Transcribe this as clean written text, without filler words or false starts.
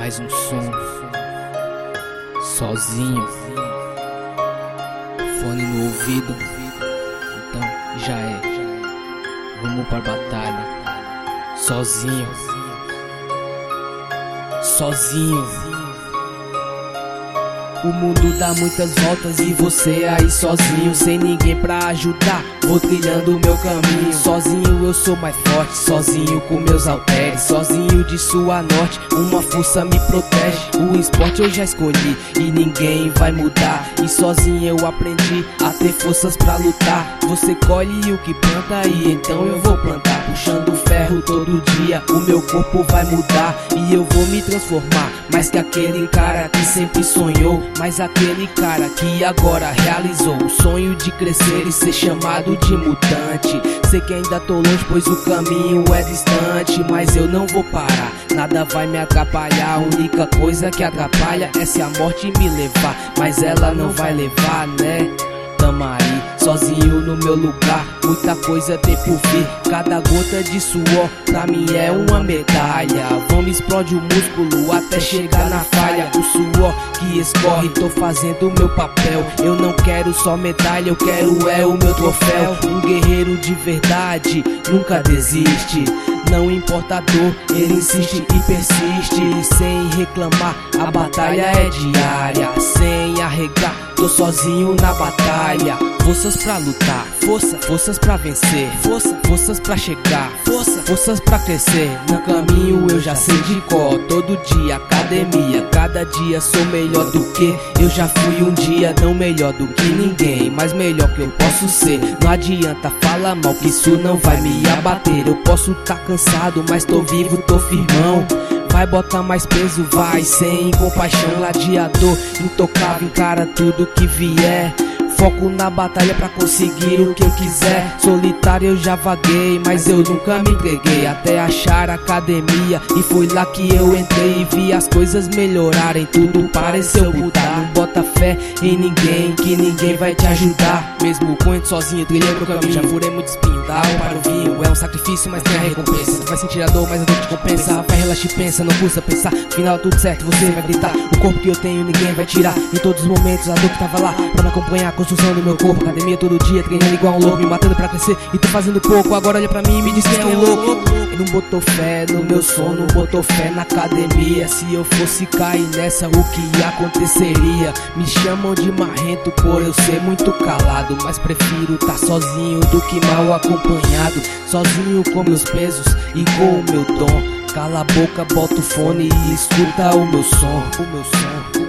mais um som, sozinho, fone no ouvido, então já é, vamos pra batalha, sozinho, sozinho. O mundo dá muitas voltas e você aí sozinho, sem ninguém pra ajudar, vou trilhando o meu caminho. Sozinho eu sou mais forte, sozinho com meus halteres, sozinho de sul a norte, uma força me protege. O esporte eu já escolhi e ninguém vai mudar, e sozinho eu aprendi a ter forças pra lutar. Você colhe o que planta e então eu vou plantar, puxando ferro todo dia, o meu corpo vai mudar e eu vou me transformar, mais que aquele cara que sempre sonhou, mas aquele cara que agora realizou o sonho de crescer e ser chamado de mutante. Sei que ainda tô longe, pois o caminho é distante, mas eu não vou parar, nada vai me atrapalhar. A única coisa que atrapalha é se a morte me levar, mas ela não vai levar, né? Tamo aí, sozinho no meu lugar, muita coisa tem por vir. Cada gota de suor pra mim é uma medalha. Vamos explode o músculo até chegar na falha. O suor que escorre, tô fazendo o meu papel. Eu não quero só medalha, eu quero é o meu troféu. Um guerreiro de verdade nunca desiste, não importa a dor, ele insiste e persiste. Sem reclamar, a batalha é diária, sem arregar, tô sozinho na batalha. Forças pra lutar, forças pra vencer, forças pra chegar, forças pra crescer. No caminho eu já sei de cor, todo dia academia, cada dia sou melhor do que eu já fui um dia. Não melhor do que ninguém, mas melhor que eu posso ser. Não adianta falar mal que isso não vai me abater. Eu posso tá cansado, mas tô vivo, tô firmão. Vai botar mais peso, vai, sem compaixão. Gladiador, intocável, encara tudo que vier. Foco na batalha pra conseguir o que eu quiser. Solitário eu já vaguei, mas eu nunca me entreguei, até achar a academia, e foi lá que eu entrei e vi as coisas melhorarem. Tudo pareceu mudar, não bota fé em ninguém, que ninguém vai te ajudar. Mesmo com ele sozinho, trilhei meu caminho, já furei muito espinho, dá água para o vinho. É um sacrifício, mas tem a recompensa. Tu vai sentir a dor, mas a dor te compensa. Vai, relaxa e pensa, não custa pensar. No final tudo certo, você vai gritar. O corpo que eu tenho ninguém vai tirar. Em todos os momentos a dor que tava lá pra me acompanhar, construção do meu corpo. Academia todo dia, treinando igual um louco, me matando pra crescer e tô fazendo pouco. Agora olha pra mim e me diz que é um louco. Não botou fé no meu som, não botou fé na academia. Se eu fosse cair nessa, o que aconteceria? Me chamam de marrento por eu ser muito calado, mas prefiro tá sozinho do que mal acompanhado. Sozinho com meus pesos e com o meu dom. Cala a boca, bota o fone e escuta o meu som, o meu som.